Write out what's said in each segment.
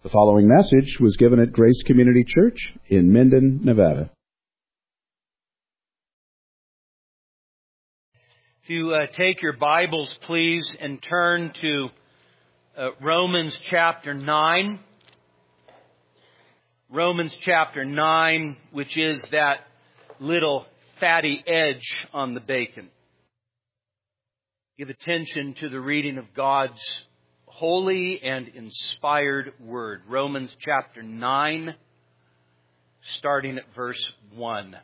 The following message was given at Grace Community Church in Minden, Nevada. If you take your Bibles, please, and turn to Romans chapter 9. Romans chapter 9, which is that little fatty edge on the bacon. Give attention to the reading of God's holy and inspired word. Romans chapter 9, starting at verse 1.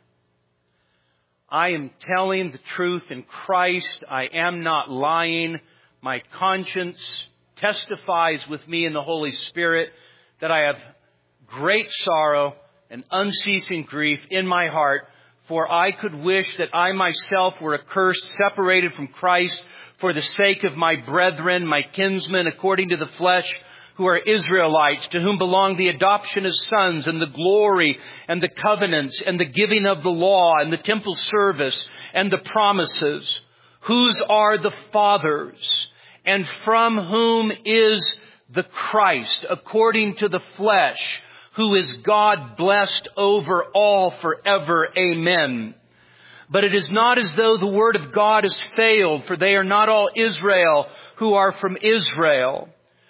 I am telling the truth in Christ. I am not lying. My conscience testifies with me in the Holy Spirit that I have great sorrow and unceasing grief in my heart, for I could wish that I myself were accursed, separated from Christ, for the sake of my brethren, my kinsmen, according to the flesh, who are Israelites, to whom belong the adoption as sons, and the glory, and the covenants, and the giving of the law, and the temple service, and the promises, whose are the fathers, and from whom is the Christ, according to the flesh, who is God blessed over all forever. Amen. But it is not as though the word of God has failed, for they are not all Israel who are from Israel.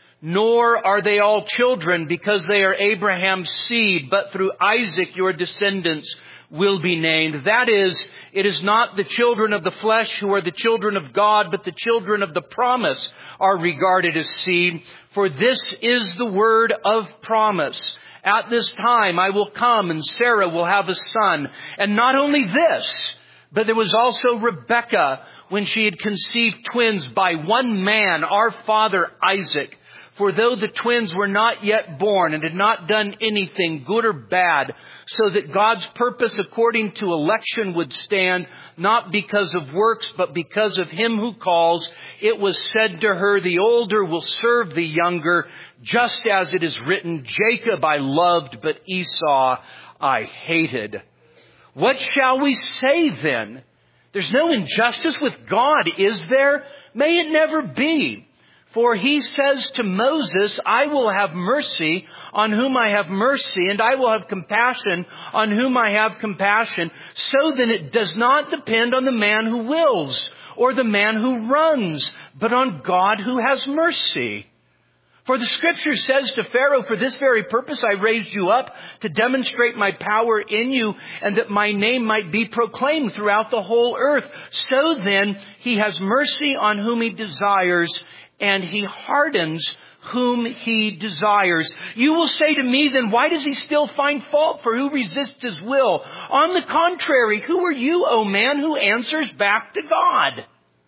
Nor are they all children, because they are Abraham's seed, but through Isaac your descendants will be named. That is, it is not the children of the flesh who are the children of God, but the children of the promise are regarded as seed. For this is the word of promise. At this time I will come, and Sarah will have a son. And not only this, but there was also Rebekah, when she had conceived twins by one man, our father Isaac. For though the twins were not yet born and had not done anything, good or bad, so that God's purpose according to election would stand, not because of works, but because of him who calls, it was said to her, the older will serve the younger, just as it is written, Jacob I loved, but Esau I hated. What shall we say then? There's no injustice with God, is there? May it never be. For he says to Moses, I will have mercy on whom I have mercy, and I will have compassion on whom I have compassion. So then it does not depend on the man who wills or the man who runs, but on God who has mercy. For the Scripture says to Pharaoh, for this very purpose I raised you up, to demonstrate my power in you, and that my name might be proclaimed throughout the whole earth. So then he has mercy on whom he desires, and he hardens whom he desires. You will say to me, then why does he still find fault? For who resists his will? On the contrary, who are you, O man, who answers back to God?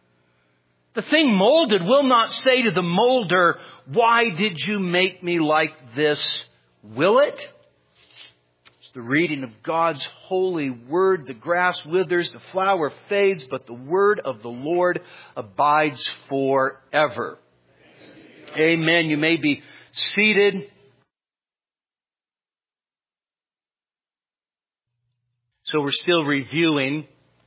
The thing molded will not say to the molder, why did you make me like this? Will it? It's the reading of God's holy word. The grass withers, the flower fades, but the word of the Lord abides forever. Amen. You may be seated. So we're still reviewing.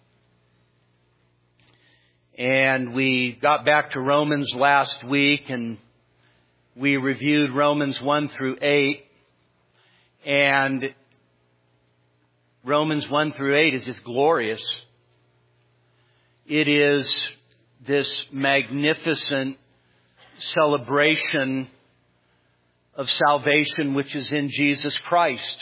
And we got back to Romans last week, and we reviewed Romans 1 through 8. And Romans 1 through 8 is just glorious. It is this magnificent celebration of salvation which is in Jesus Christ.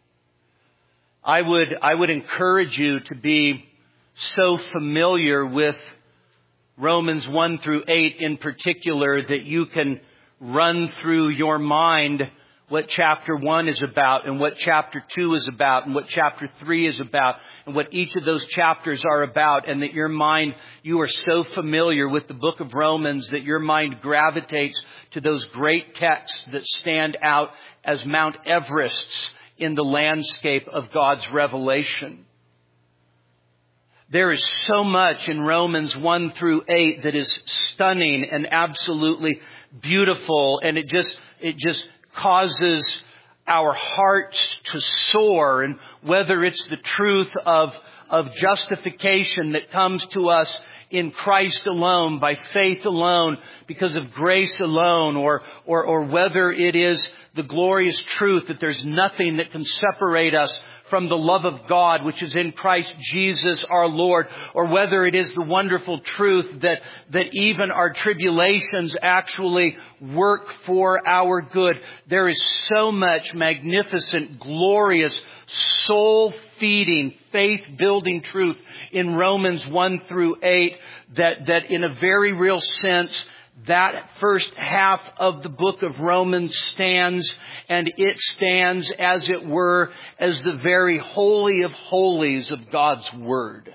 I would encourage you to be so familiar with Romans 1 through 8 in particular that you can run through your mind what chapter 1 is about, and what chapter 2 is about, and what chapter 3 is about, and what each of those chapters are about, and that your mind, you are so familiar with the book of Romans that your mind gravitates to those great texts that stand out as Mount Everests in the landscape of God's revelation. There is so much in Romans 1 through 8 that is stunning and absolutely beautiful, and it just causes our hearts to soar. And whether it's the truth of justification that comes to us in Christ alone, by faith alone, because of grace alone, or whether it is the glorious truth that there's nothing that can separate us from the love of God, which is in Christ Jesus our Lord, or whether it is the wonderful truth that even our tribulations actually work for our good. There is so much magnificent, glorious, soul-feeding, faith-building truth in Romans 1 through 8 that in a very real sense, that first half of the book of Romans stands, and it stands, as it were, as the very holy of holies of God's Word.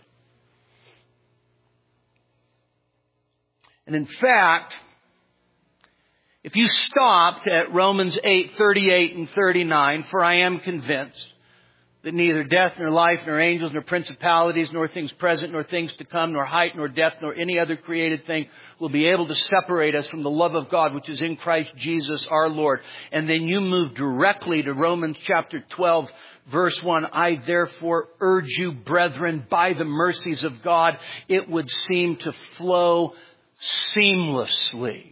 And in fact, if you stopped at Romans 8:38 and 39, for I am convinced that neither death, nor life, nor angels, nor principalities, nor things present, nor things to come, nor height, nor depth, nor any other created thing will be able to separate us from the love of God, which is in Christ Jesus our Lord. And then you move directly to Romans chapter 12, verse 1. I therefore urge you, brethren, by the mercies of God, it would seem to flow seamlessly.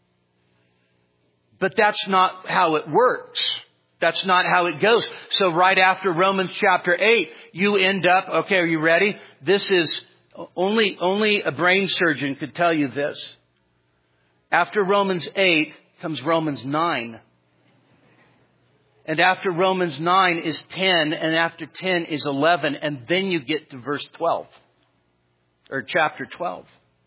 But that's not how it works. That's not how it goes. So right after Romans chapter 8, you end up, okay, are you ready? This is, only a brain surgeon could tell you this. After Romans 8 comes Romans 9. And after Romans 9 is 10, and after 10 is 11, and then you get to verse 12, or chapter 12.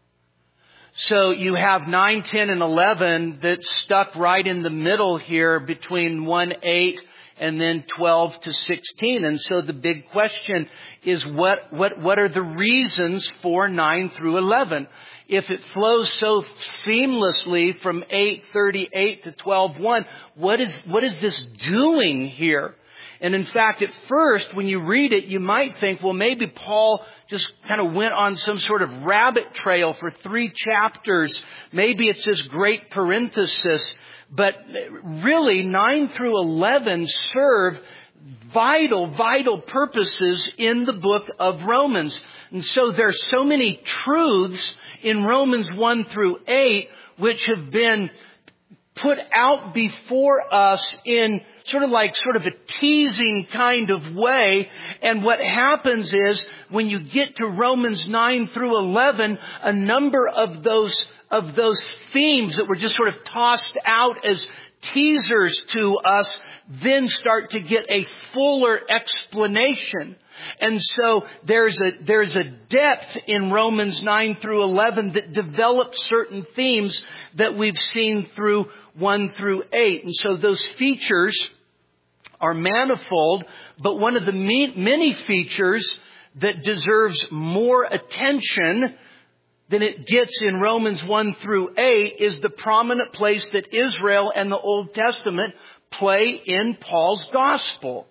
So you have 9, 10, and 11 that's stuck right in the middle here between 1:8 and then 12 to 16. And so the big question is what are the reasons for 9 through 11? If it flows so seamlessly from 8:38 to 12:1, what is this doing here? And in fact, at first, when you read it, you might think, well, maybe Paul just kind of went on some sort of rabbit trail for 3 chapters. Maybe it's this great parenthesis. But really, 9 through 11 serve vital purposes in the book of Romans. And so there's so many truths in Romans 1 through 8 which have been put out before us in sort of a teasing kind of way. And what happens is when you get to Romans 9 through 11, a number of those themes that were just sort of tossed out as teasers to us then start to get a fuller explanation. And so there's a depth in Romans 9 through 11 that develops certain themes that we've seen through 1 through 8. And so those features are manifold, but one of the many features that deserves more attention than it gets in Romans 1 through 8 is the prominent place that Israel and the Old Testament play in Paul's gospel.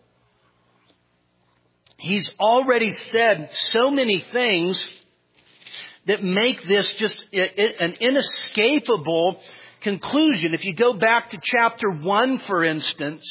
He's already said so many things that make this just an inescapable conclusion. If you go back to chapter 1, for instance,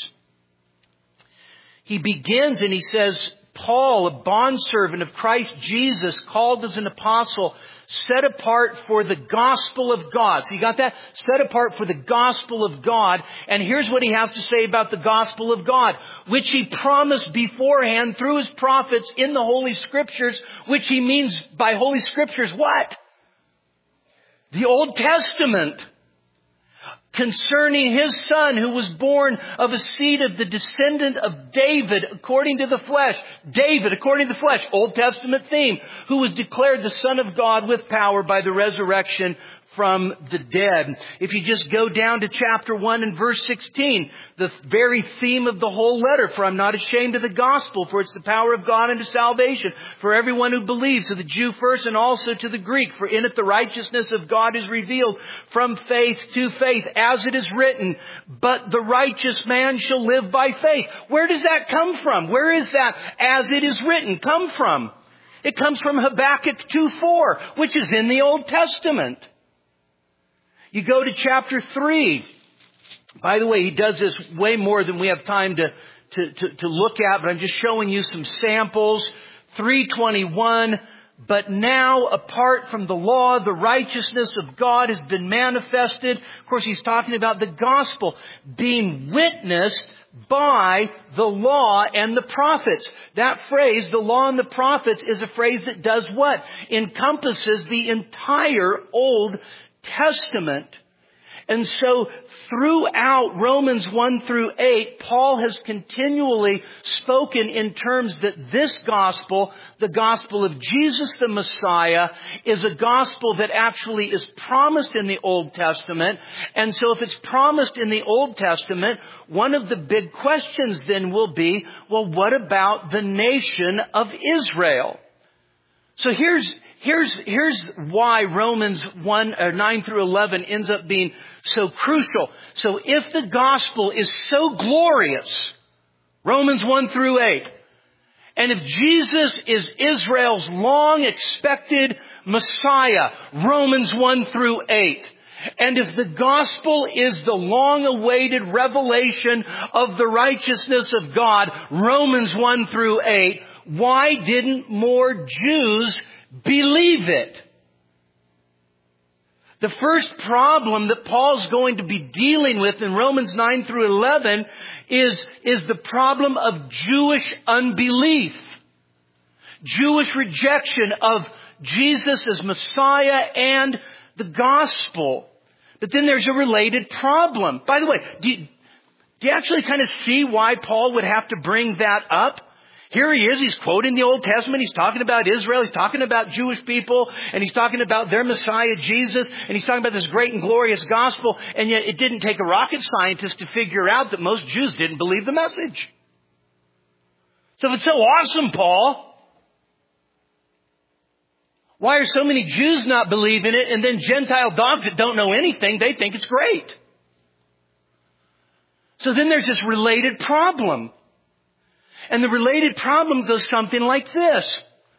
he begins and he says, Paul, a bondservant of Christ Jesus, called as an apostle, set apart for the gospel of God. So you got that? Set apart for the gospel of God. And here's what he has to say about the gospel of God, which he promised beforehand through his prophets in the Holy Scriptures, which he means by Holy Scriptures what? The Old Testament. Concerning his son who was born of a seed of the descendant of David according to the flesh. David according to the flesh, Old Testament theme, who was declared the Son of God with power by the resurrection from the dead. If you just go down to chapter 1 and verse 16, the very theme of the whole letter, for I'm not ashamed of the gospel, for it's the power of God unto salvation for everyone who believes, to the Jew first and also to the Greek. For in it the righteousness of God is revealed from faith to faith, as it is written, but the righteous man shall live by faith. Where does that come from? Where is that as it is written come from? It comes from Habakkuk 2:4, which is in the Old Testament. You go to chapter 3. By the way, he does this way more than we have time to look at, but I'm just showing you some samples. 3:21, But now, apart from the law, the righteousness of God has been manifested. Of course, he's talking about the gospel being witnessed by the law and the prophets. That phrase, the law and the prophets, is a phrase that does what? Encompasses the entire Old Testament. And so throughout Romans 1 through 8, Paul has continually spoken in terms that this gospel, the gospel of Jesus the Messiah, is a gospel that actually is promised in the Old Testament. And so if it's promised in the Old Testament, one of the big questions then will be, well, what about the nation of Israel? So here's why Romans 9 through 11 ends up being so crucial. So if the gospel is so glorious, Romans 1 through 8, and if Jesus is Israel's long expected Messiah, Romans 1 through 8, and if the gospel is the long-awaited revelation of the righteousness of God, Romans 1 through 8, why didn't more Jews believe it? The first problem that Paul's going to be dealing with in Romans 9 through 11 is the problem of Jewish unbelief. Jewish rejection of Jesus as Messiah and the gospel. But then there's a related problem. By the way, do you actually kind of see why Paul would have to bring that up? Here he is, he's quoting the Old Testament, he's talking about Israel, he's talking about Jewish people, and he's talking about their Messiah, Jesus, and he's talking about this great and glorious gospel, and yet it didn't take a rocket scientist to figure out that most Jews didn't believe the message. So if it's so awesome, Paul, why are so many Jews not believing it, and then Gentile dogs that don't know anything, they think it's great? So then there's this related problem. And the related problem goes something like this.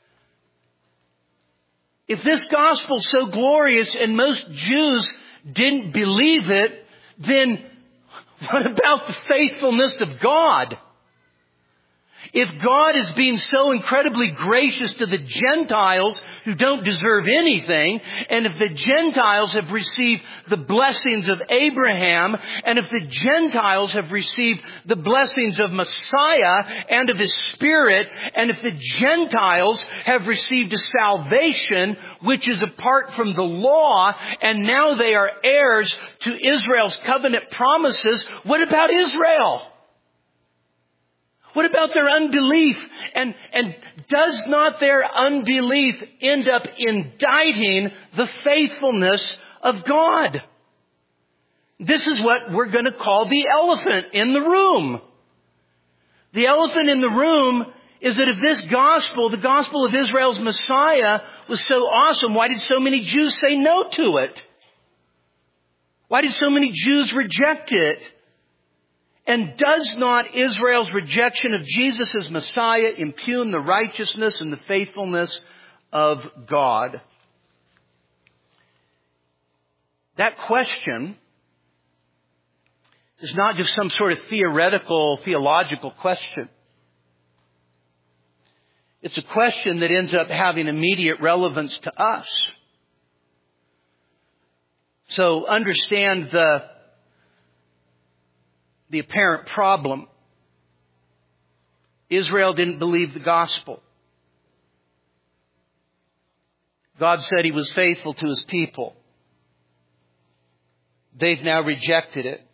If this gospel's so glorious and most Jews didn't believe it, then what about the faithfulness of God? If God is being so incredibly gracious to the Gentiles who don't deserve anything, and if the Gentiles have received the blessings of Abraham, and if the Gentiles have received the blessings of Messiah and of His Spirit, and if the Gentiles have received a salvation which is apart from the law, and now they are heirs to Israel's covenant promises, what about Israel? What about their unbelief? And does not their unbelief end up indicting the faithfulness of God? This is what we're going to call the elephant in the room. The elephant in the room is that if this gospel, the gospel of Israel's Messiah, was so awesome, why did so many Jews say no to it? Why did so many Jews reject it? And does not Israel's rejection of Jesus as Messiah impugn the righteousness and the faithfulness of God? That question is not just some sort of theological question. It's a question that ends up having immediate relevance to us. So understand the apparent problem. Israel didn't believe the gospel. God said He was faithful to His people. They've now rejected it.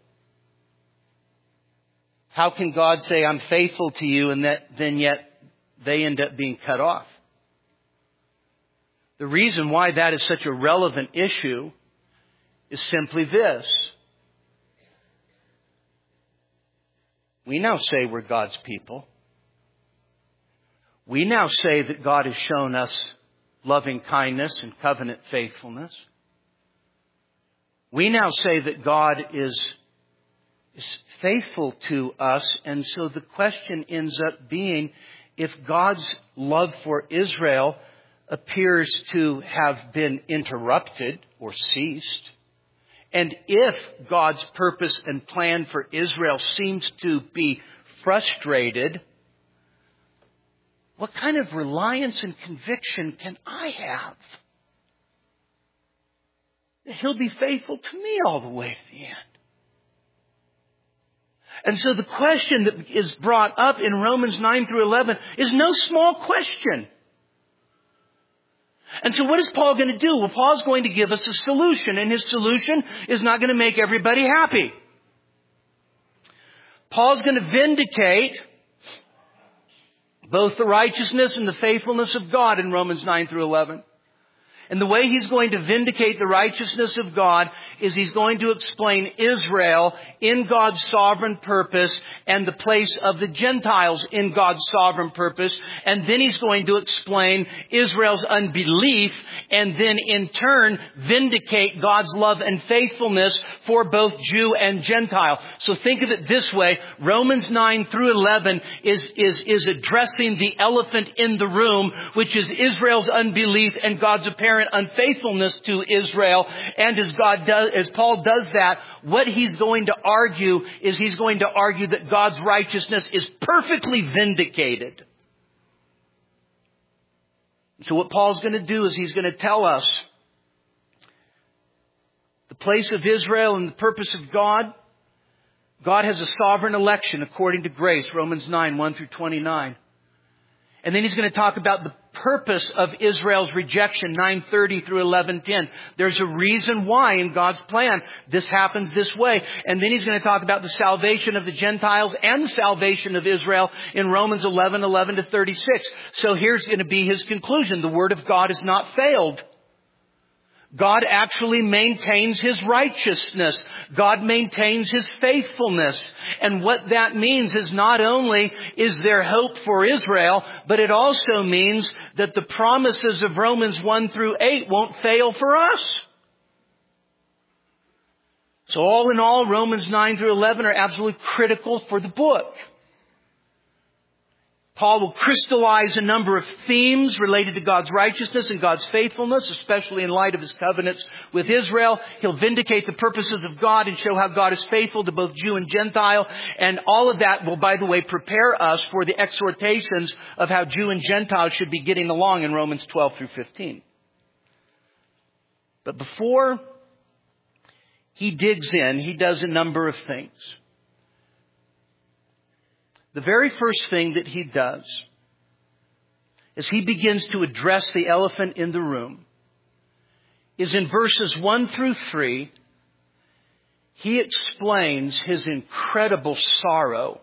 How can God say, I'm faithful to you, and then yet they end up being cut off? The reason why that is such a relevant issue is simply this. We now say we're God's people. We now say that God has shown us loving kindness and covenant faithfulness. We now say that God is faithful to us. And so the question ends up being, if God's love for Israel appears to have been interrupted or ceased, and if God's purpose and plan for Israel seems to be frustrated, what kind of reliance and conviction can I have that He'll be faithful to me all the way to the end? And so the question that is brought up in Romans 9 through 11 is no small question. And so what is Paul going to do? Well, Paul's going to give us a solution, and his solution is not going to make everybody happy. Paul's going to vindicate both the righteousness and the faithfulness of God in Romans 9 through 11. And the way he's going to vindicate the righteousness of God is he's going to explain Israel in God's sovereign purpose and the place of the Gentiles in God's sovereign purpose. And then he's going to explain Israel's unbelief and then in turn vindicate God's love and faithfulness for both Jew and Gentile. So think of it this way. Romans 9 through 11 is addressing the elephant in the room, which is Israel's unbelief and God's apparent unfaithfulness to Israel. And as Paul does that, what he's going to argue is he's going to argue that God's righteousness is perfectly vindicated. So what Paul's going to do is he's going to tell us the place of Israel and the purpose of God. God has a sovereign election according to grace, Romans 9, 1 through 29. And then he's going to talk about the purpose of Israel's rejection, 9:30 through 11:10. There's a reason why in God's plan this happens this way. And then he's going to talk about the salvation of the Gentiles and the salvation of Israel in Romans 11, 11 to 36. So here's going to be his conclusion. The Word of God has not failed. God actually maintains His righteousness. God maintains His faithfulness. And what that means is not only is there hope for Israel, but it also means that the promises of Romans 1 through 8 won't fail for us. So all in all, Romans 9 through 11 are absolutely critical for the book. Paul will crystallize a number of themes related to God's righteousness and God's faithfulness, especially in light of His covenants with Israel. He'll vindicate the purposes of God and show how God is faithful to both Jew and Gentile. And all of that will, by the way, prepare us for the exhortations of how Jew and Gentile should be getting along in Romans 12 through 15. But before he digs in, he does a number of things. The very first thing that he does is he begins to address the elephant in the room. Is in verses 1 through 3, he explains his incredible sorrow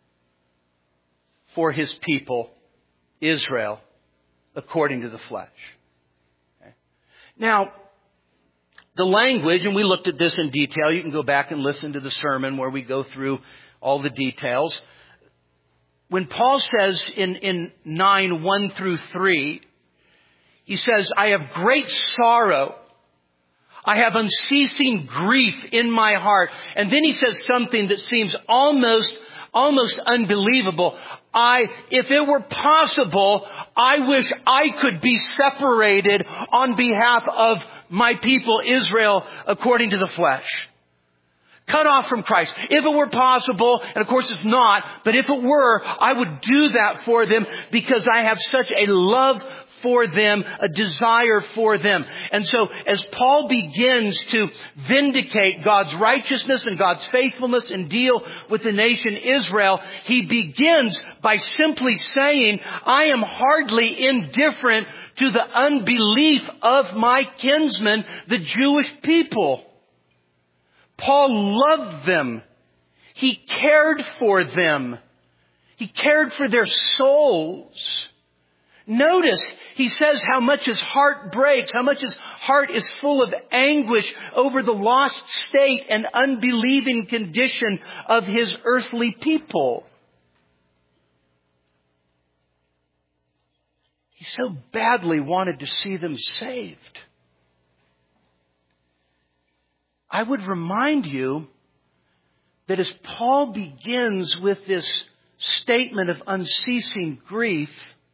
for his people, Israel, according to the flesh. Okay. Now, the language, and we looked at this in detail. You can go back and listen to the sermon where we go through all the details. When Paul says in 9, 1 through 3, he says, I have great sorrow. I have unceasing grief in my heart. And then he says something that seems almost unbelievable. If it were possible, I wish I could be separated on behalf of my people Israel according to the flesh. Cut off from Christ. If it were possible, and of course it's not, but if it were, I would do that for them because I have such a love for them, a desire for them. And so as Paul begins to vindicate God's righteousness and God's faithfulness and deal with the nation Israel, he begins by simply saying, I am hardly indifferent to the unbelief of my kinsmen, the Jewish people. Paul loved them. He cared for them. He cared for their souls. Notice, he says how much his heart breaks, how much his heart is full of anguish over the lost state and unbelieving condition of his earthly people. He so badly wanted to see them saved. I would remind you that as Paul begins with this statement of unceasing grief,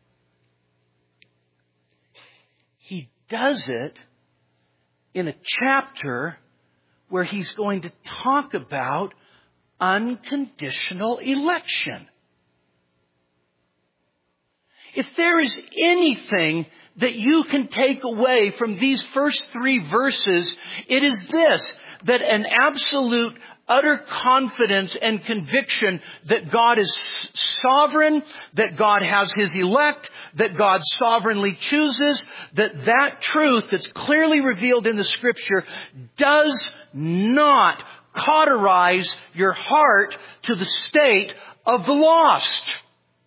he does it in a chapter where he's going to talk about unconditional election. If there is anything that you can take away from these first 3 verses, it is this, that an absolute, utter confidence and conviction that God is sovereign, that God has His elect, that God sovereignly chooses, that truth that's clearly revealed in the Scripture does not cauterize your heart to the state of the lost.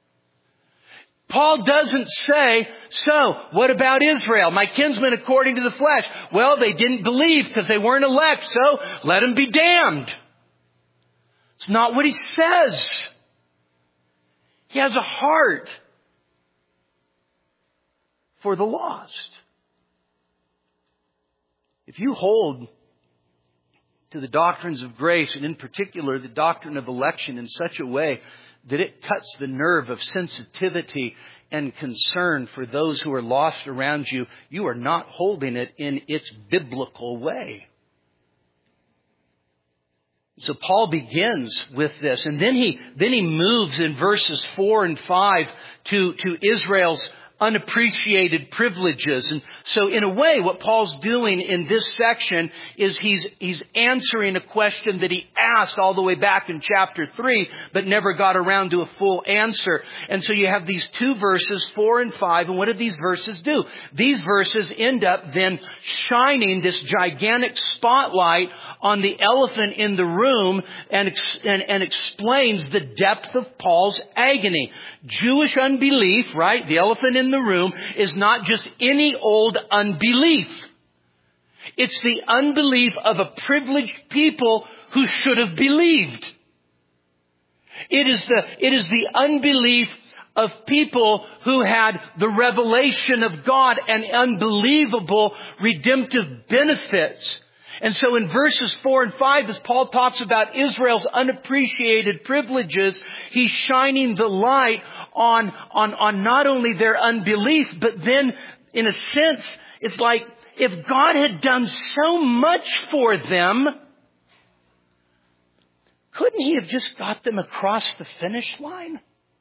Paul doesn't say, so, what about Israel? My kinsmen according to the flesh. Well, they didn't believe because they weren't elect, so let them be damned. It's not what he says. He has a heart for the lost. If you hold to the doctrines of grace, and in particular the doctrine of election, in such a way that it cuts the nerve of sensitivity and concern for those who are lost around you, you are not holding it in its biblical way. So Paul begins with this, and then he moves in verses 4 and 5 to Israel's unappreciated privileges. And so in a way, what Paul's doing in this section is he's answering a question that he asked all the way back in chapter 3, but never got around to a full answer. And so you have these 2 verses, 4 and 5, and what did these verses do? These verses end up then shining this gigantic spotlight on the elephant in the room and explains the depth of Paul's agony. Jewish unbelief, right? The elephant in the room is not just any old unbelief. It's the unbelief of a privileged people who should have believed. It is the unbelief of people who had the revelation of God and unbelievable redemptive benefits. And so in verses 4 and 5, as Paul talks about Israel's unappreciated privileges, he's shining the light on not only their unbelief, but then, in a sense, it's like if God had done so much for them, couldn't He have just got them across the finish line?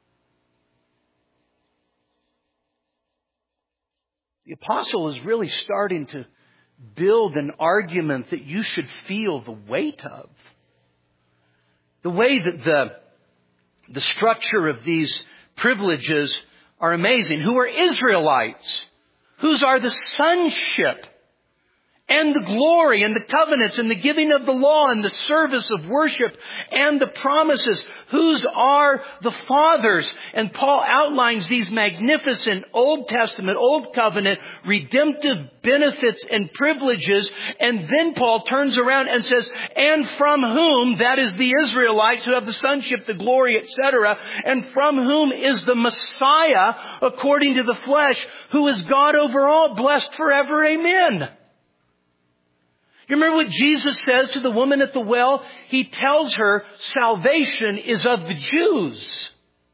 The apostle is really starting to build an argument that you should feel the weight of. The way that the structure of these privileges are amazing. Who are Israelites? Whose are the sonship and the glory and the covenants and the giving of the law and the service of worship and the promises? Whose are the fathers? And Paul outlines these magnificent Old Testament, Old Covenant, redemptive benefits and privileges. And then Paul turns around and says, and from whom, that is the Israelites who have the sonship, the glory, etc., and from whom is the Messiah, according to the flesh, who is God over all, blessed forever. Amen. You remember what Jesus says to the woman at the well? He tells her salvation is of the Jews.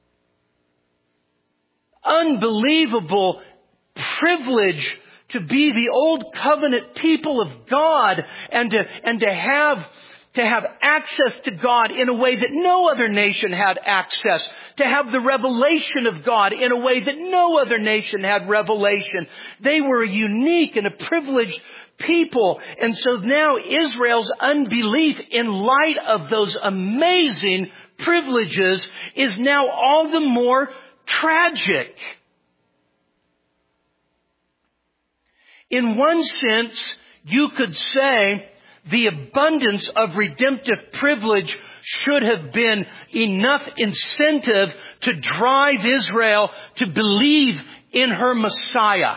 Unbelievable privilege to be the old covenant people of God and to have access to God in a way that no other nation had access. To have the revelation of God in a way that no other nation had revelation. They were a unique and a privileged people. And so now Israel's unbelief in light of those amazing privileges is now all the more tragic. In one sense, you could say the abundance of redemptive privilege should have been enough incentive to drive Israel to believe in her Messiah.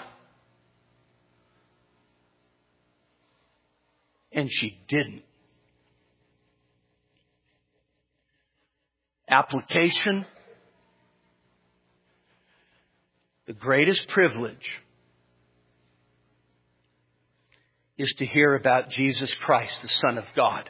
And she didn't. Application. The greatest privilege is to hear about Jesus Christ, the Son of God.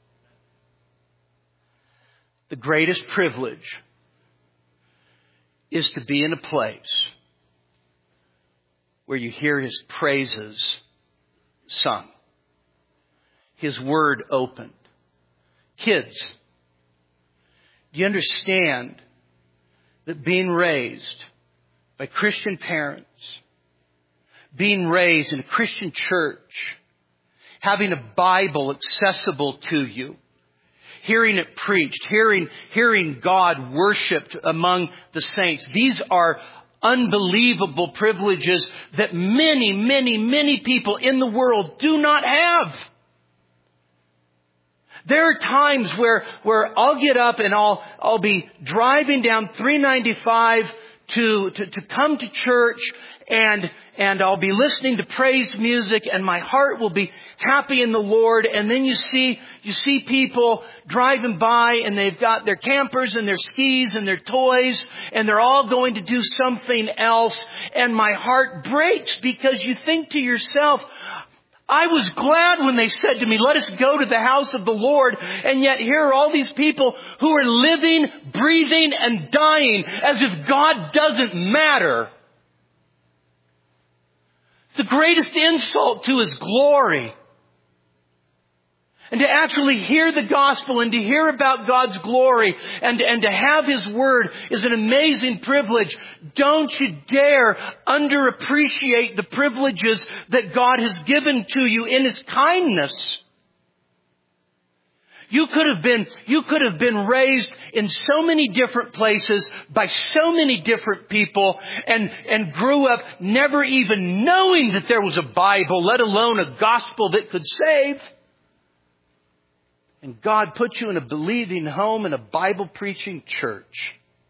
The greatest privilege is to be in a place where you hear His praises sung. His Word opened. Kids, do you understand that being raised by Christian parents, being raised in a Christian church, having a Bible accessible to you, hearing it preached, hearing God worshiped among the saints. These are unbelievable privileges that many, many, many people in the world do not have. There are times where I'll get up and I'll be driving down 395 to come to church, and I'll be listening to praise music, and my heart will be happy in the Lord. And then you see people driving by, and they've got their campers and their skis and their toys, and they're all going to do something else. And my heart breaks, because you think to yourself, I was glad when they said to me, let us go to the house of the Lord. And yet here are all these people who are living, breathing, and dying as if God doesn't matter. It's the greatest insult to His glory. And to actually hear the gospel and to hear about God's glory and to have His word is an amazing privilege. Don't you dare underappreciate the privileges that God has given to you in His kindness. You could have been raised in so many different places by so many different people and grew up never even knowing that there was a Bible, let alone a gospel that could save. And God put you in a believing home in a Bible-preaching church.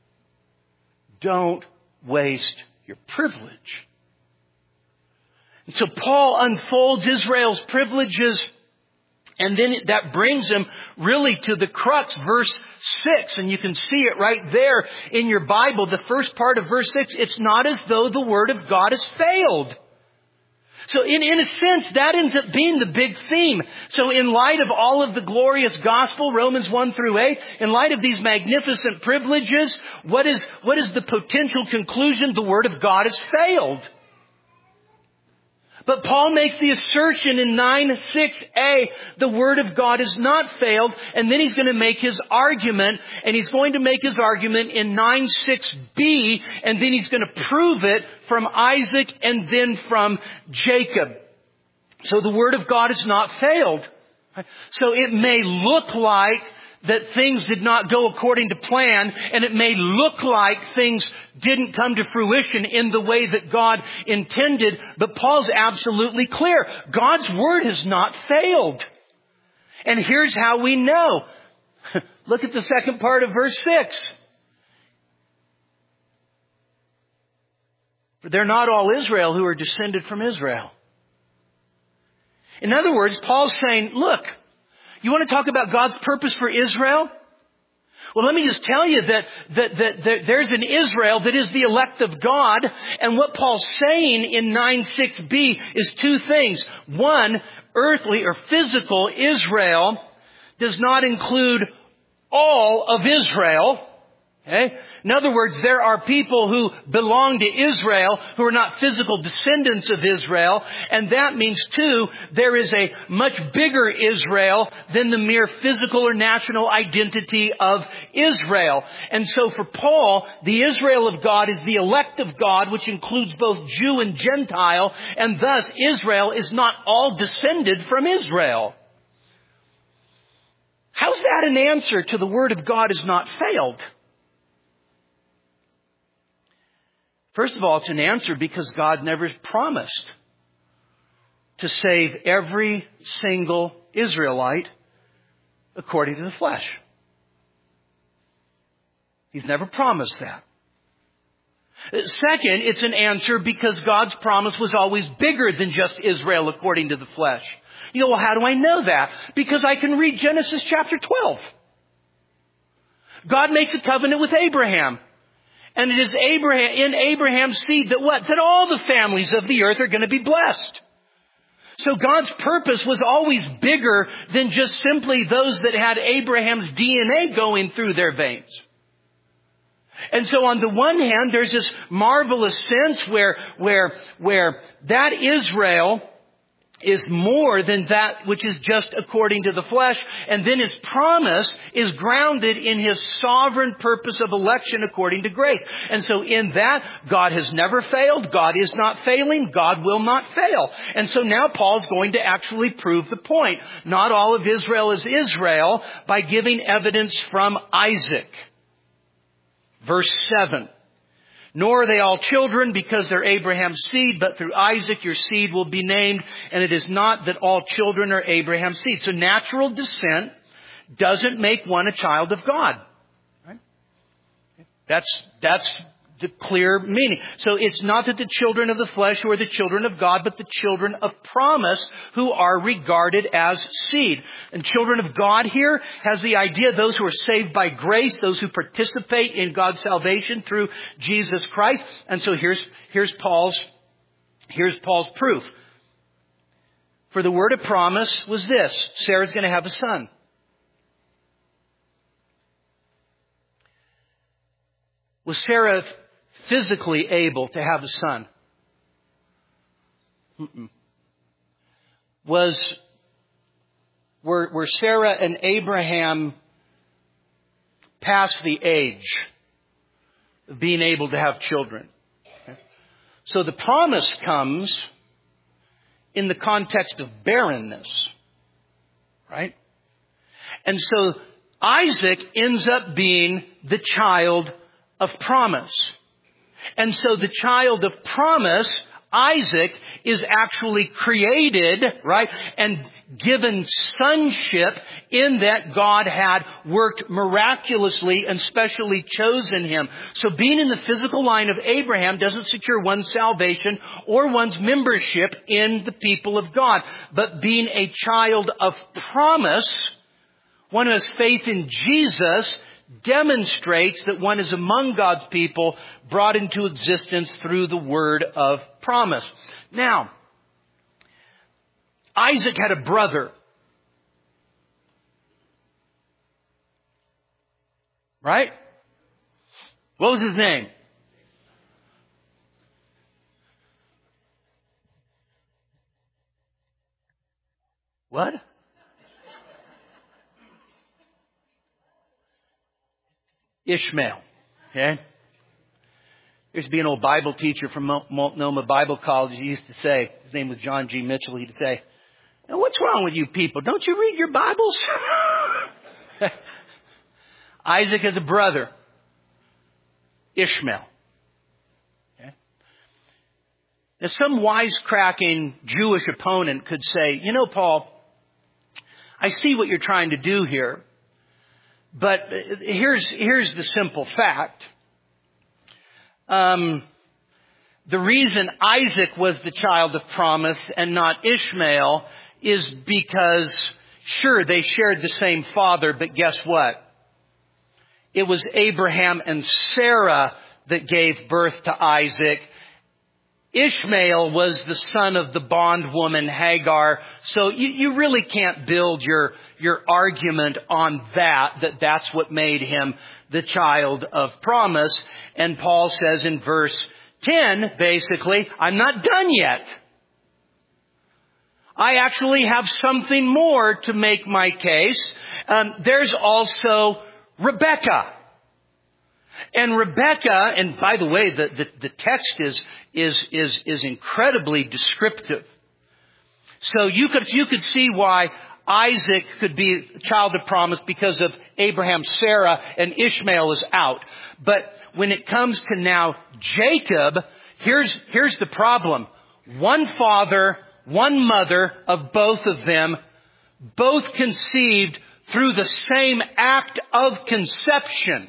Don't waste your privilege. And so Paul unfolds Israel's privileges, and then that brings him really to the crux, verse 6. And you can see it right there in your Bible, the first part of verse 6. It's not as though the word of God has failed. So in a sense, that ends up being the big theme. So in light of all of the glorious gospel, Romans 1 through 8, in light of these magnificent privileges, what is the potential conclusion? The Word of God has failed. But Paul makes the assertion in 9:6a, the Word of God has not failed, and then he's going to make his argument, and he's going to make his argument in 9:6b, and then he's going to prove it from Isaac and then from Jacob. So the Word of God has not failed. So it may look like that things did not go according to plan, and it may look like things didn't come to fruition in the way that God intended, but Paul's absolutely clear. God's word has not failed. And here's how we know. Look at the second part of verse 6. For they're not all Israel who are descended from Israel. In other words, Paul's saying, look, you want to talk about God's purpose for Israel? Well, let me just tell you that there's an Israel that is the elect of God. And what Paul's saying in 9:6b is two things. One, earthly or physical Israel does not include all of Israel. Okay? In other words, there are people who belong to Israel who are not physical descendants of Israel. And that means, too, there is a much bigger Israel than the mere physical or national identity of Israel. And so for Paul, the Israel of God is the elect of God, which includes both Jew and Gentile. And thus, Israel is not all descended from Israel. How's that an answer to the word of God has not failed? First of all, it's an answer because God never promised to save every single Israelite according to the flesh. He's never promised that. Second, it's an answer because God's promise was always bigger than just Israel according to the flesh. You know, well, how do I know that? Because I can read Genesis chapter 12. God makes a covenant with Abraham. And it is in Abraham's seed that what? That all the families of the earth are going to be blessed. So God's purpose was always bigger than just simply those that had Abraham's DNA going through their veins. And so on the one hand, there's this marvelous sense where that Israel is more than that which is just according to the flesh. And then His promise is grounded in His sovereign purpose of election according to grace. And so in that, God has never failed. God is not failing. God will not fail. And so now Paul's going to actually prove the point. Not all of Israel is Israel by giving evidence from Isaac. Verse 7. Nor are they all children because they're Abraham's seed, but through Isaac your seed will be named. And it is not that all children are Abraham's seed. So natural descent doesn't make one a child of God. Right? That's the clear meaning. So it's not that the children of the flesh who are the children of God, but the children of promise who are regarded as seed. And children of God here has the idea of those who are saved by grace, those who participate in God's salvation through Jesus Christ. And so here's Paul's proof. For the word of promise was this: Sarah's going to have a son. Was Sarah physically able to have a son? Were Sarah and Abraham past the age of being able to have children? Okay. So the promise comes in the context of barrenness, right? And so Isaac ends up being the child of promise. And so the child of promise, Isaac, is actually created, right, and given sonship in that God had worked miraculously and specially chosen him. So being in the physical line of Abraham doesn't secure one's salvation or one's membership in the people of God. But being a child of promise, one who has faith in Jesus, demonstrates that one is among God's people, brought into existence through the word of promise. Now, Isaac had a brother. Right? What was his name? What? Ishmael. Okay? There used to be an old Bible teacher from Multnomah Bible College. He used to say, his name was John G. Mitchell. He'd say, "Now, what's wrong with you people? Don't you read your Bibles?" Isaac has a brother, Ishmael. Okay? Now, some wisecracking Jewish opponent could say, "You know, Paul, I see what you're trying to do here. But here's the simple fact. The reason Isaac was the child of promise and not Ishmael is because, sure, they shared the same father, but guess what? It was Abraham and Sarah that gave birth to Isaac. Ishmael was the son of the bondwoman Hagar. So you really can't build your argument on that's what made him the child of promise." And Paul says in verse 10, basically, I'm not done yet. I actually have something more to make my case. There's also Rebekah. And Rebekah, and by the way, the text is incredibly descriptive. So you could see why Isaac could be a child of promise because of Abraham, Sarah, and Ishmael is out. But when it comes to now Jacob, here's the problem. One father, one mother of both of them, both conceived through the same act of conception.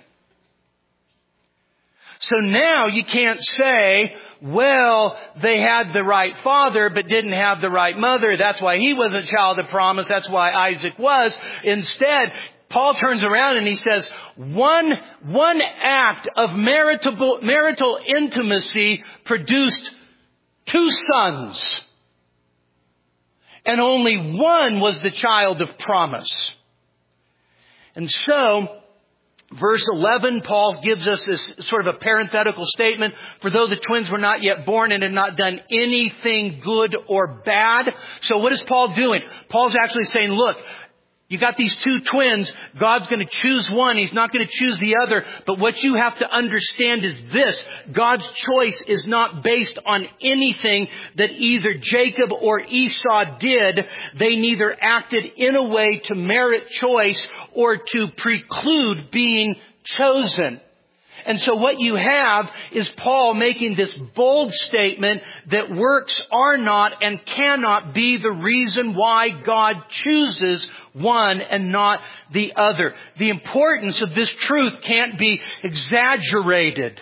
So now you can't say, well, they had the right father but didn't have the right mother. That's why he wasn't a child of promise. That's why Isaac was. Instead, Paul turns around and he says, one act of marital intimacy produced two sons. And only one was the child of promise. And so, Verse 11, Paul gives us this sort of a parenthetical statement. For though the twins were not yet born and had not done anything good or bad. So what is Paul doing? Paul's actually saying, look, you got these two twins. God's going to choose one. He's not going to choose the other. But what you have to understand is this. God's choice is not based on anything that either Jacob or Esau did. They neither acted in a way to merit choice or to preclude being chosen. And so what you have is Paul making this bold statement that works are not and cannot be the reason why God chooses one and not the other. The importance of this truth can't be exaggerated.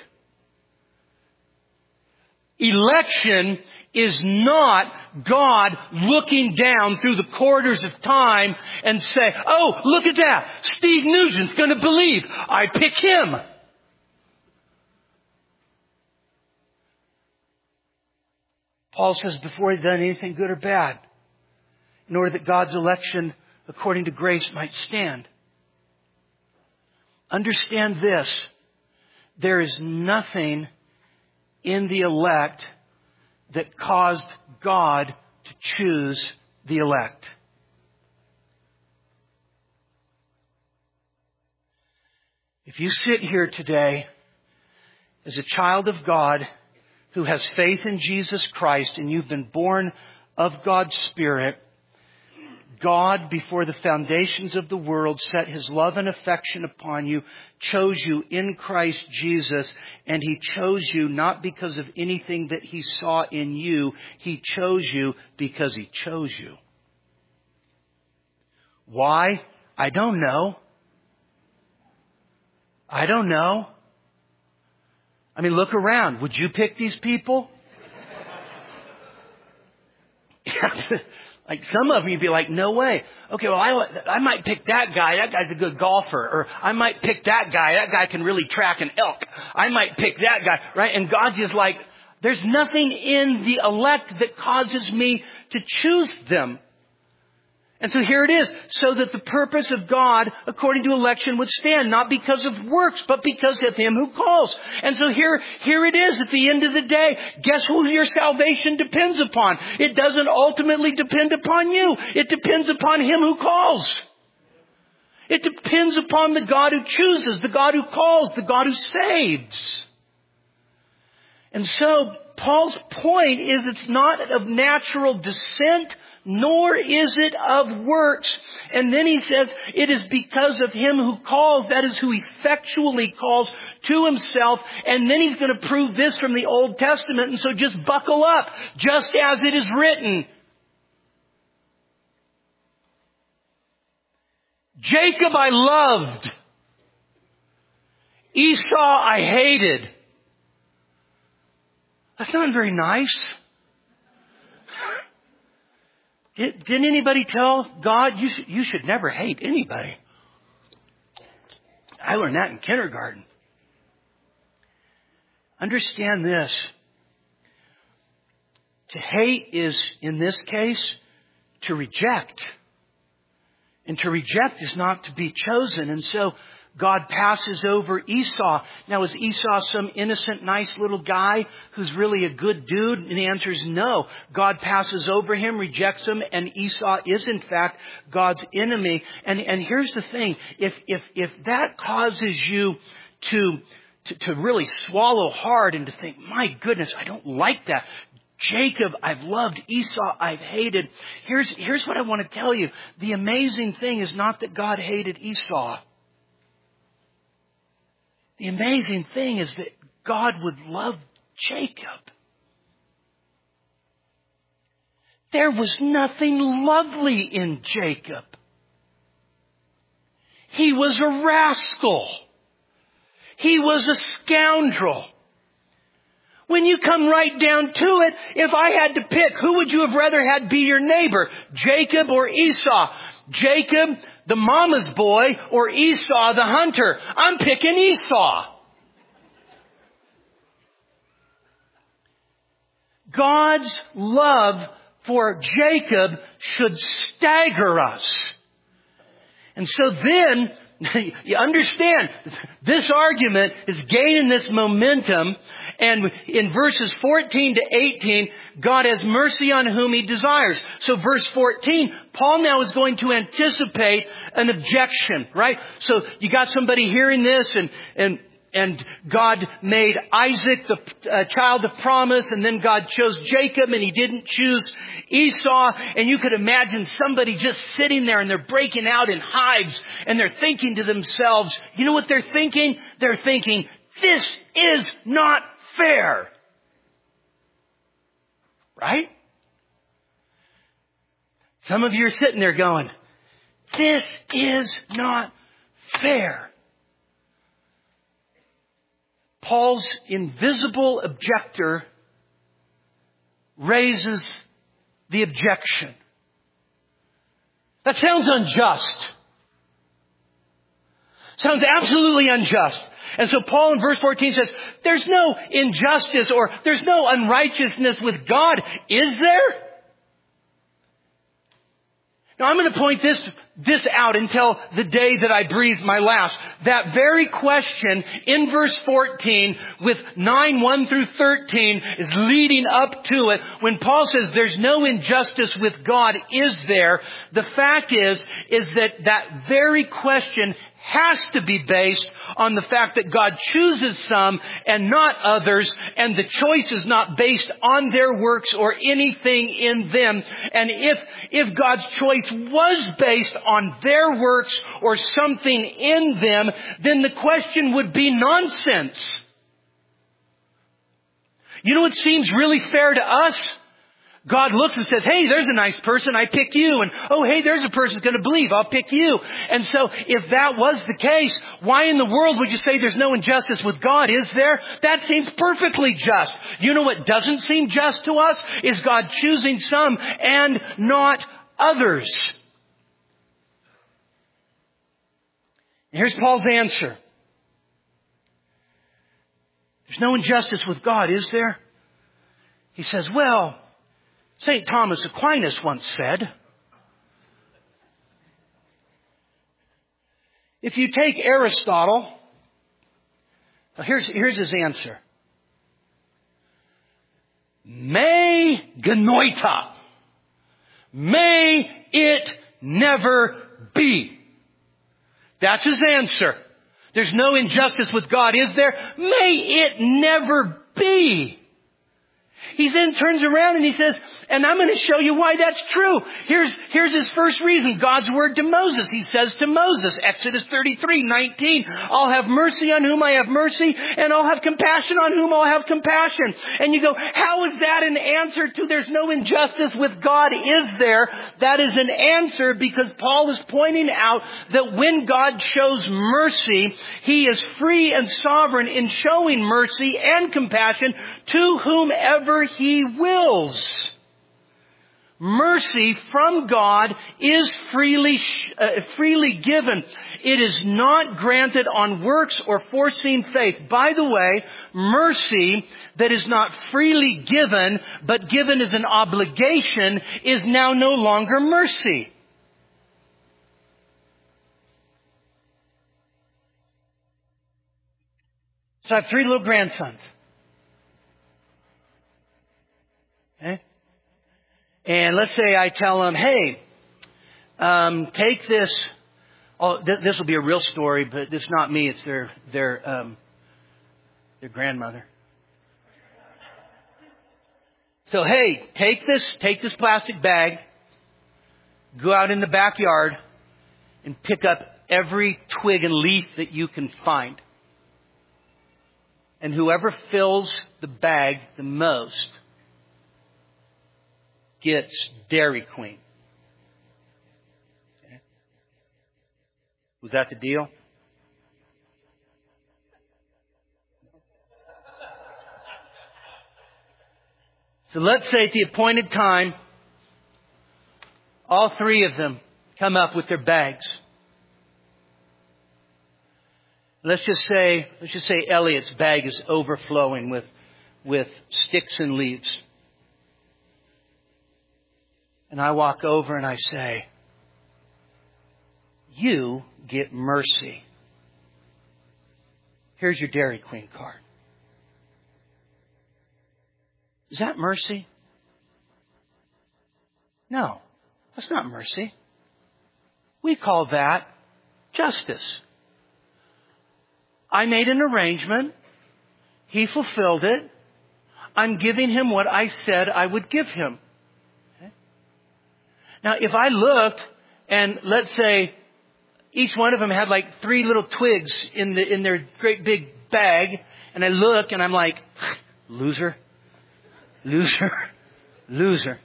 Election is not God looking down through the corridors of time and say, oh, look at that. Steve Nugent's going to believe. I pick him. Paul says before he'd done anything good or bad, in order that God's election according to grace might stand. Understand this. There is nothing in the elect that caused God to choose the elect. If you sit here today as a child of God who has faith in Jesus Christ and you've been born of God's Spirit, God, before the foundations of the world, set His love and affection upon you, chose you in Christ Jesus, and He chose you not because of anything that He saw in you. He chose you because He chose you. Why? I don't know. I don't know. I mean, look around. Would you pick these people? Like some of you'd be like, no way. Okay, well, I might pick that guy. That guy's a good golfer. Or I might pick that guy. That guy can really track an elk. I might pick that guy, right? And God's just like, there's nothing in the elect that causes me to choose them. And so here it is, so that the purpose of God, according to election, would stand, not because of works, but because of Him who calls. And so here it is at the end of the day. Guess who your salvation depends upon? It doesn't ultimately depend upon you. It depends upon Him who calls. It depends upon the God who chooses, the God who calls, the God who saves. And so Paul's point is it's not of natural descent, nor is it of works. And then he says, it is because of Him who calls, that is who effectually calls to Himself. And then he's going to prove this from the Old Testament. And so just buckle up, just as it is written. Jacob I loved. Esau I hated. That's not very nice. Didn't anybody tell God you should never hate anybody? I learned that in kindergarten. Understand this. To hate is, in this case, to reject. And to reject is not to be chosen. And so God passes over Esau. Now, is Esau some innocent, nice little guy who's really a good dude? And the answer is no. God passes over him, rejects him, and Esau is, in fact, God's enemy. And here's the thing. If that causes you to really swallow hard and to think, my goodness, I don't like that. Jacob, I've loved. Esau, I've hated. Here's what I want to tell you. The amazing thing is not that God hated Esau. The amazing thing is that God would love Jacob. There was nothing lovely in Jacob. He was a rascal. He was a scoundrel. When you come right down to it, if I had to pick, who would you have rather had be your neighbor? Jacob or Esau? Jacob, the mama's boy, or Esau, the hunter? I'm picking Esau. God's love for Jacob should stagger us. And so then, You understand, this argument is gaining this momentum, and in verses 14 to 18, God has mercy on whom He desires. So verse 14, Paul now is going to anticipate an objection, right? So you got somebody hearing this, and God made Isaac the child of promise, and then God chose Jacob, and He didn't choose Esau. And you could imagine somebody just sitting there, and they're breaking out in hives, and they're thinking to themselves, you know what they're thinking? They're thinking, this is not fair. Right? Some of you are sitting there going, this is not fair. Paul's invisible objector raises the objection. That sounds unjust. Sounds absolutely unjust. And so Paul in verse 14 says, there's no injustice or there's no unrighteousness with God, is there? Now I'm going to point this out until the day that I breathe my last. That very question in verse 14 with 9:1 through 13 is leading up to it. When Paul says there's no injustice with God, is there? The fact is that very question has to be based on the fact that God chooses some and not others, and the choice is not based on their works or anything in them. And if God's choice was based on their works or something in them, then the question would be nonsense. You know what seems really fair to us? God looks and says, hey, there's a nice person, I pick you. And, oh, hey, there's a person who's going to believe, I'll pick you. And so if that was the case, why in the world would you say there's no injustice with God? Is there? That seems perfectly just. You know what doesn't seem just to us? Is God choosing some and not others. Here's Paul's answer. There's no injustice with God, is there? He says, well, St. Thomas Aquinas once said, if you take Aristotle, here's his answer. Me genoita. May it never be. That's his answer. There's no injustice with God, is there? May it never be. He then turns around and he says, and I'm going to show you why that's true. Here's his first reason. God's word to Moses. He says to Moses, Exodus 33:19, I'll have mercy on whom I have mercy, and I'll have compassion on whom I'll have compassion. And you go, how is that an answer to there's no injustice with God, is there? That is an answer because Paul is pointing out that when God shows mercy, He is free and sovereign in showing mercy and compassion to whomever He wills. Mercy from God is freely given. It is not granted on works or foreseen faith. By the way, mercy that is not freely given, but given as an obligation, is now no longer mercy. So I have 3 little grandsons. Okay? And let's say I tell them, hey, take this. Oh, this will be a real story, but it's not me. It's their grandmother. So, hey, take this plastic bag, go out in the backyard, and pick up every twig and leaf that you can find. And whoever fills the bag the most gets Dairy Queen. Okay. Was that the deal? So let's say at the appointed time, all 3 of them come up with their bags. Let's just say Elliot's bag is overflowing with sticks and leaves. And I walk over and I say, you get mercy. Here's your Dairy Queen card. Is that mercy? No, that's not mercy. We call that justice. I made an arrangement. He fulfilled it. I'm giving him what I said I would give him. Okay? Now, if I looked and let's say each one of them had like 3 little twigs in their great big bag, and I look and I'm like, loser, loser, loser.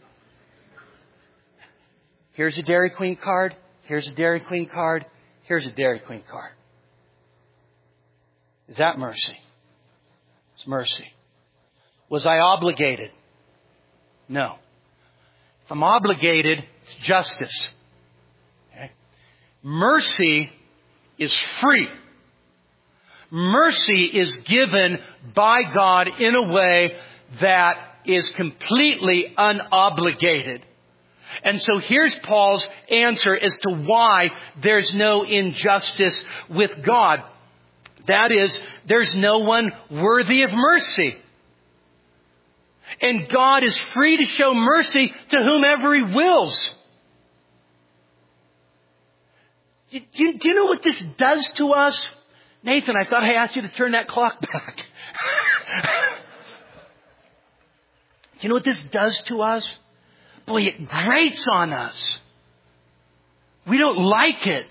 Here's a Dairy Queen card. Here's a Dairy Queen card. Here's a Dairy Queen card. Is that mercy? It's mercy. Was I obligated? No. If I'm obligated, it's justice. Okay? Mercy is free. Mercy is given by God in a way that is completely unobligated. And so here's Paul's answer as to why there's no injustice with God. That is, there's no one worthy of mercy. And God is free to show mercy to whomever He wills. Do you know what this does to us? Nathan, I thought I asked you to turn that clock back. Do you know what this does to us? Boy, it grates on us. We don't like it.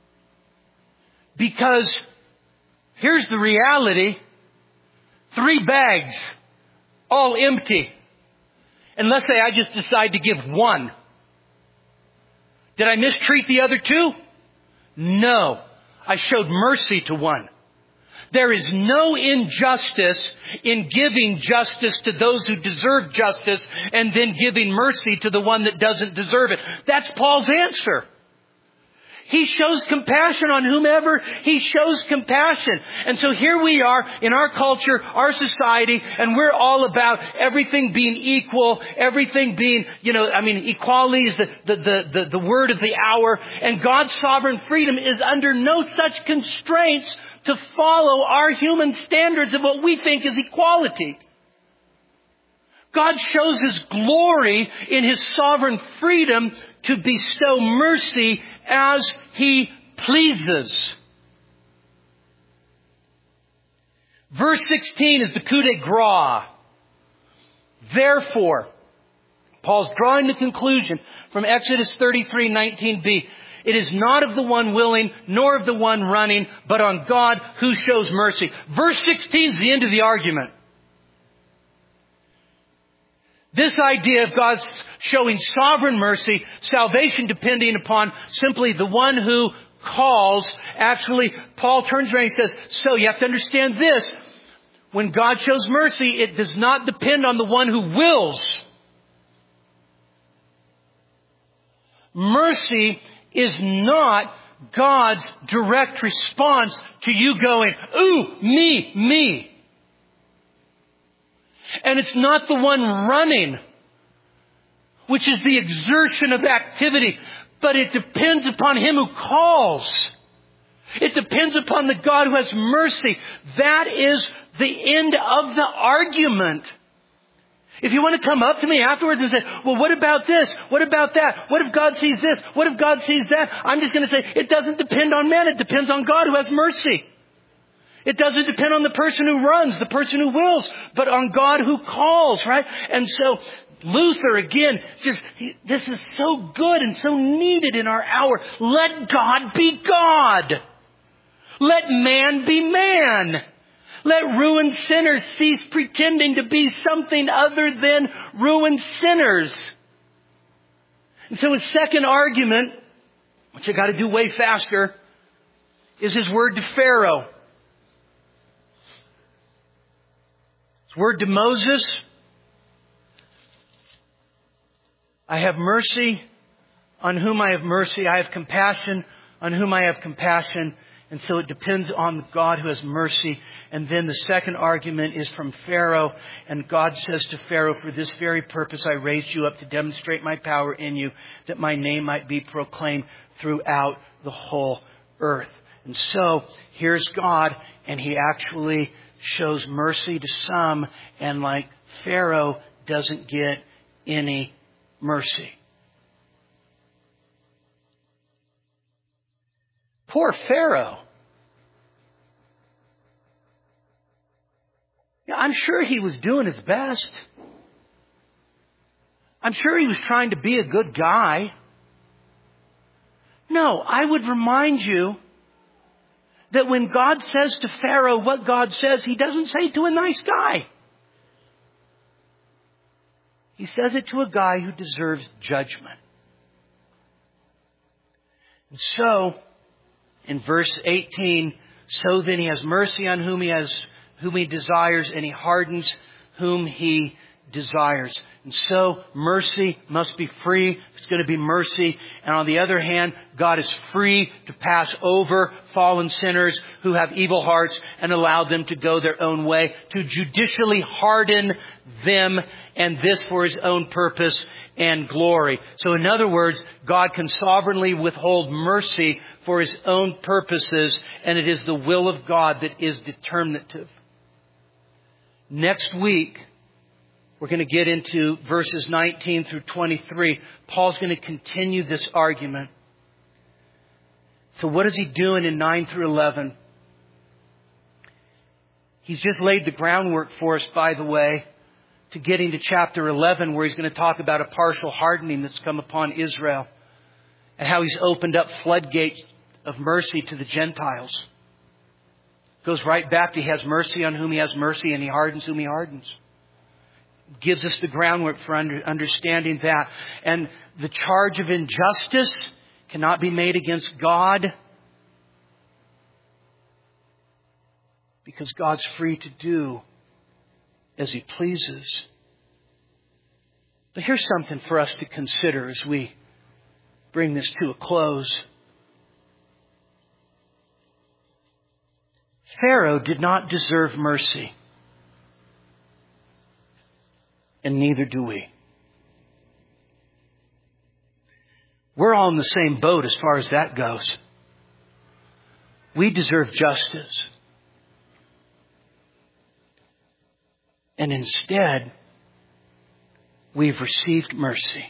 Because here's the reality. 3 bags, all empty. And let's say I just decide to give 1. Did I mistreat the other 2? No. I showed mercy to 1. There is no injustice in giving justice to those who deserve justice and then giving mercy to the one that doesn't deserve it. That's Paul's answer. He shows compassion on whomever He shows compassion. And so here we are in our culture, our society, and we're all about everything being equal, everything being, equality is the word of the hour. And God's sovereign freedom is under no such constraints to follow our human standards of what we think is equality. God shows His glory in His sovereign freedom to bestow mercy as He pleases. Verse 16 is the coup de grace. Therefore, Paul's drawing the conclusion from Exodus 33:19b. It is not of the one willing, nor of the one running, but on God who shows mercy. Verse 16 is the end of the argument. This idea of God's showing sovereign mercy, salvation depending upon simply the one who calls. Actually, Paul turns around and says, so you have to understand this. When God shows mercy, it does not depend on the one who wills. Mercy is not God's direct response to you going, ooh, me. And it's not the one running, which is the exertion of activity, but it depends upon Him who calls. It depends upon the God who has mercy. That is the end of the argument. If you want to come up to me afterwards and say, well, what about this? What about that? What if God sees this? What if God sees that? I'm just going to say, it doesn't depend on man. It depends on God who has mercy. It doesn't depend on the person who runs, the person who wills, but on God who calls, right? And so Luther, again, this is so good and so needed in our hour. Let God be God. Let man be man. Let ruined sinners cease pretending to be something other than ruined sinners. And so his second argument, which I got to do way faster, is his word to Pharaoh. His word to Moses, I have mercy on whom I have mercy. I have compassion on whom I have compassion. And so it depends on the God who has mercy. And then the second argument is from Pharaoh. And God says to Pharaoh, for this very purpose I raised you up to demonstrate my power in you, that my name might be proclaimed throughout the whole earth. And so here's God, and He actually shows mercy to some, and like Pharaoh, doesn't get any mercy. Poor Pharaoh. Yeah, I'm sure he was doing his best. I'm sure he was trying to be a good guy. No, I would remind you that when God says to Pharaoh what God says, He doesn't say it to a nice guy. He says it to a guy who deserves judgment. And so, in verse 18, so then He has mercy on whom He desires, and He hardens whom He desires. And so mercy must be free. It's going to be mercy. And on the other hand, God is free to pass over fallen sinners who have evil hearts and allow them to go their own way, to judicially harden them, and this for His own purpose and glory. So in other words, God can sovereignly withhold mercy for His own purposes, and it is the will of God that is determinative. Next week, we're going to get into verses 19 through 23. Paul's going to continue this argument. So what is he doing in 9 through 11? He's just laid the groundwork for us, by the way, to getting to chapter 11, where he's going to talk about a partial hardening that's come upon Israel, and how He's opened up floodgates of mercy to the Gentiles. Goes right back to He has mercy on whom He has mercy, and He hardens whom He hardens. Gives us the groundwork for understanding that. And the charge of injustice cannot be made against God, because God's free to do as He pleases. But here's something for us to consider as we bring this to a close. Pharaoh did not deserve mercy. And neither do we. We're all in the same boat as far as that goes. We deserve justice. And instead, we've received mercy.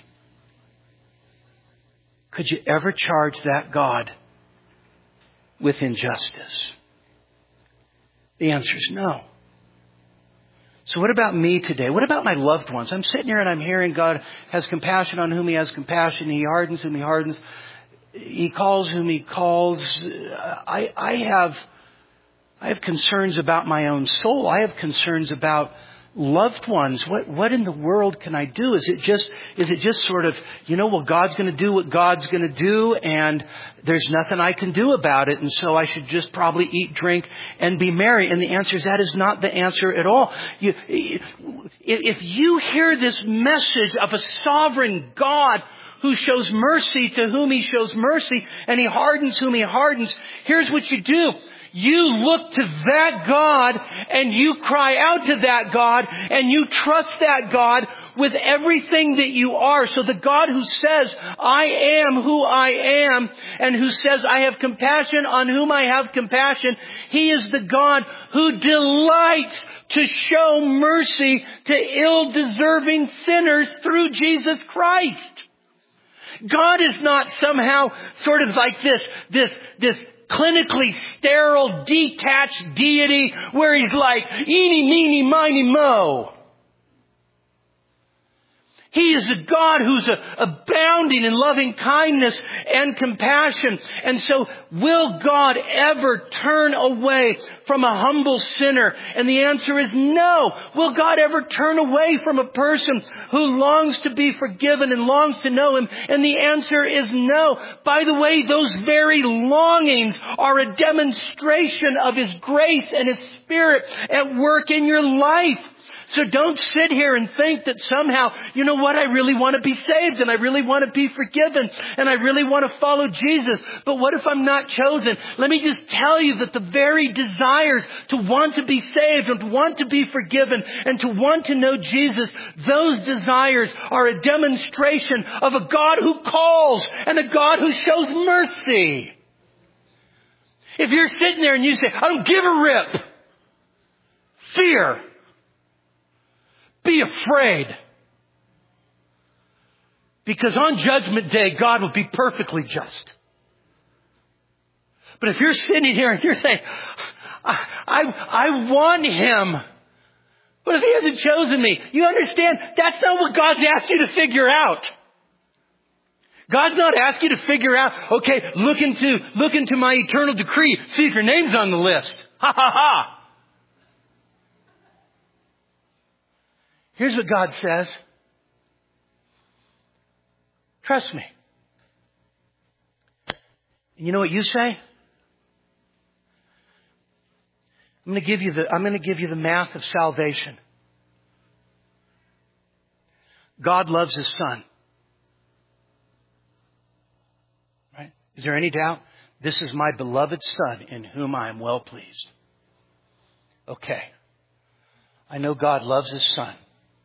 Could you ever charge that God with injustice? The answer is no. So what about me today? What about my loved ones? I'm sitting here and I'm hearing God has compassion on whom He has compassion. He hardens whom He hardens. He calls whom He calls. I have concerns about my own soul. I have concerns about loved ones. What in the world can I do? Is it just sort of, well, God's going to do what God's going to do, and there's nothing I can do about it, and so I should just probably eat, drink, and be merry? And the answer is that is not the answer at all. If you hear this message of a sovereign God who shows mercy to whom He shows mercy, and He hardens whom He hardens, here's what you do. You look to that God, and you cry out to that God, and you trust that God with everything that you are. So the God who says, I am who I am, and who says, I have compassion on whom I have compassion, He is the God who delights to show mercy to ill-deserving sinners through Jesus Christ. God is not somehow sort of like this clinically sterile, detached deity where He's like, eeny, meeny, miny, mo. He is a God who's abounding in loving kindness and compassion. And so, will God ever turn away from a humble sinner? And the answer is no. Will God ever turn away from a person who longs to be forgiven and longs to know Him? And the answer is no. By the way, those very longings are a demonstration of His grace and His Spirit at work in your life. So don't sit here and think that somehow, you know what, I really want to be saved and I really want to be forgiven and I really want to follow Jesus. But what if I'm not chosen? Let me just tell you that the very desires to want to be saved and to want to be forgiven and to want to know Jesus, those desires are a demonstration of a God who calls and a God who shows mercy. If you're sitting there and you say, I don't give a rip. Fear. Be afraid. Because on Judgment Day, God will be perfectly just. But if you're sitting here and you're saying, I want Him. What if He hasn't chosen me? You understand? That's not what God's asked you to figure out. God's not asking you to figure out, okay, look into my eternal decree, see if your name's on the list. Ha ha ha. Here's what God says. Trust me. You know what you say? I'm going to give you the math of salvation. God loves His Son. Right? Is there any doubt? This is my beloved Son in whom I am well pleased. Okay. I know God loves His Son.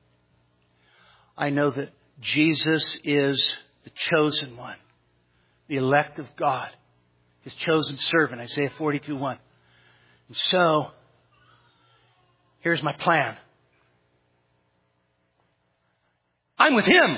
I know that Jesus is the chosen one, the elect of God, His chosen servant, Isaiah 42:1. And so, here's my plan. I'm with Him.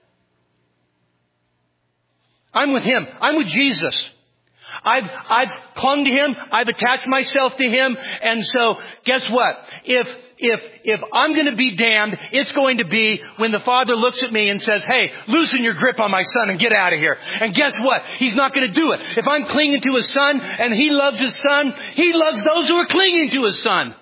I'm with Him. I'm with Jesus. I've clung to Him. I've attached myself to Him. And so, guess what? If I'm going to be damned, it's going to be when the Father looks at me and says, hey, loosen your grip on my Son and get out of here. And guess what? He's not going to do it. If I'm clinging to His Son and He loves His Son, He loves those who are clinging to His Son.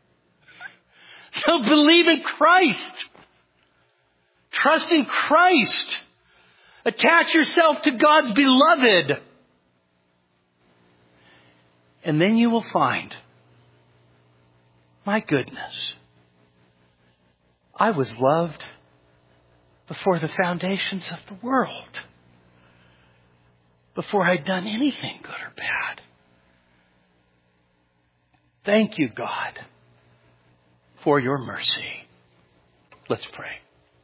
So believe in Christ. Trust in Christ. Attach yourself to God's beloved. And then you will find, my goodness, I was loved before the foundations of the world. Before I'd done anything good or bad. Thank you, God, for your mercy. Let's pray.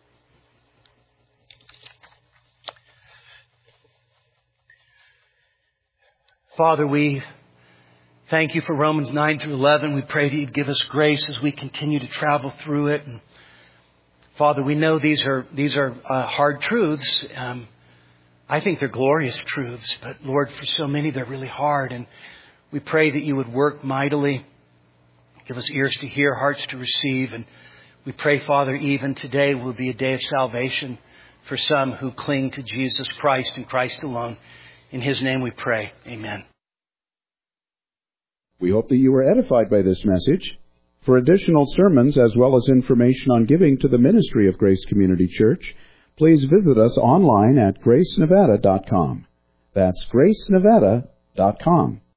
Father, we thank you for Romans 9 through 11. We pray that you'd give us grace as we continue to travel through it. And Father, we know these are hard truths. I think they're glorious truths, but Lord, for so many they're really hard. And we pray that you would work mightily. Give us ears to hear, hearts to receive. And we pray, Father, even today will be a day of salvation for some who cling to Jesus Christ and Christ alone. In His name we pray. Amen. We hope that you were edified by this message. For additional sermons as well as information on giving to the ministry of Grace Community Church, please visit us online at gracenevada.com. That's gracenevada.com.